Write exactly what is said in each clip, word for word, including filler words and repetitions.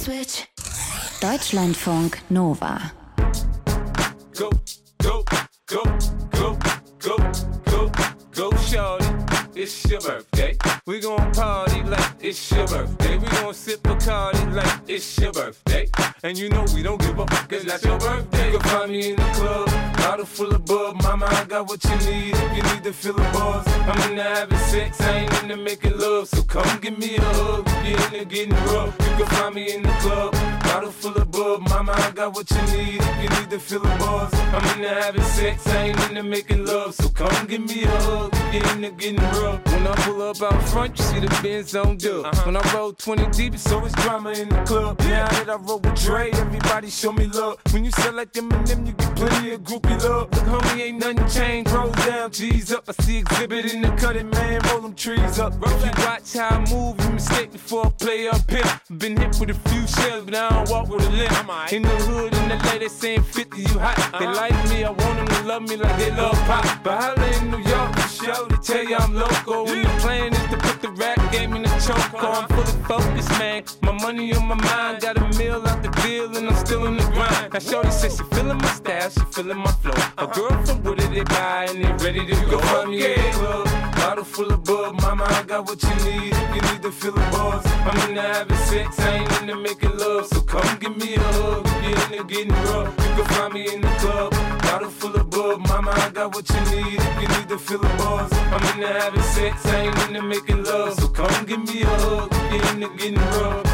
switch. Deutschlandfunk Nova. Go, go, go, go, go, go, go, shorty. It's your birthday. We gon' party like it's your birthday. We gon' sip Bacardi like it's your birthday. And you know we don't give a fuck, cause that's your birthday. You can find me in the club, bottle full of bub. Mama, I got what you need if you need to fill the buzz. I'm into having sex, I ain't into making love. So come give me a hug if you're into getting rough. You can find me in the club, bottle full of bub. Mama, I got what you need if you need to fill the buzz. I'm into having sex, I ain't into making love. So come give me a hug if you're into getting rough. When I pull up out front, you see the Benz on dub. Uh-huh. When I roll twenty deep, it's always drama in the club. Now that I roll with Dre, everybody show me love. When you sell like them and them, you get plenty of groupie love. Look, homie, ain't nothing changed. Roll down, G's up. I see exhibit in the cutting, man. Roll them trees up. Roll if you watch how I move, you mistake before I play up here. Been hit with a few shells, but I don't walk with a limp. In the hood, in the L A, they saying fifty, you hot. Uh-huh. They like me, I want them to love me like they love pop. But holla in New York, for show, they tell you I'm local. And the plan is to put the rap game in the choke. I'm fully focused, man. My money on my mind. Got a meal out the deal and I'm still in the grind. Now shorty says she feeling my style, she feeling my flow. A girl from Wooded, they buy and they ready to go. Find me in the club, bottle full of bub. Mama, I got what you need if you need to fill the buzz. I'm into having sex, I ain't into making love. So come give me a hug if you're into getting rough. You can find me in the club, bottle full of bub. Mama, I got what you need if you need to fill the buzz. I'm into having sex, I ain't into making love. So come give me a hug if you're into getting rough.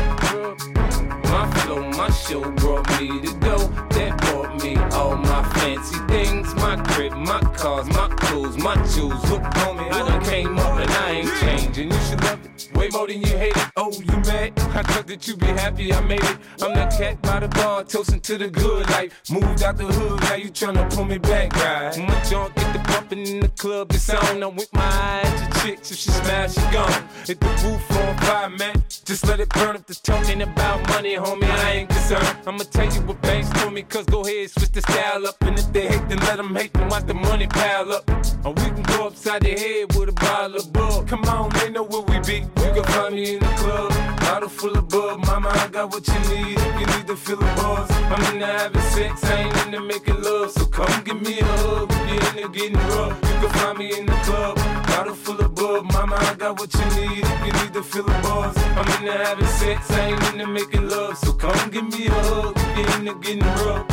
My flow, my show brought me to go. That brought me all my fancy things. My crib, my cars, my clothes, my jewels. Look, homie, I done came up and I ain't changing. You should love it way more than you hate it. Oh, you mad? I thought that you be happy I made it. I'm that cat by the bar, toasting to the good life. Moved out the hood, now you tryna pull me back, right? When my junk get the bumping in the club, it's on. I'm with my eyes to chicks, if she smash, she gone. Hit the roof on fire, man. Just let it burn up the talking about money, homie, I ain't concerned. I'ma tell you what banks told me, cause go ahead, switch the style up. And if they hate, then let them hate, then watch the money pile up. Or we can go upside the head with a bottle of bug. Come on, they know where we be. You can find me in the club, bottle full of bub. Mama, I got what you need if you need to fill the buzz. I'm into having sex, I ain't into making love. So come give me a hug if you're into getting rough. You can find me in the club, bottle full of bub. Mama, I got what you need if you need to fill the buzz. I'm into having sex, I ain't into making love. So come give me a hug if you're into getting rough.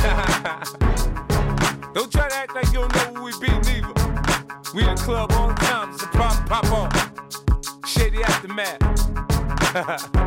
Don't try to act like you don't know who we be, neither. We in the club all the time, it's a pop, pop on. Shady Aftermath.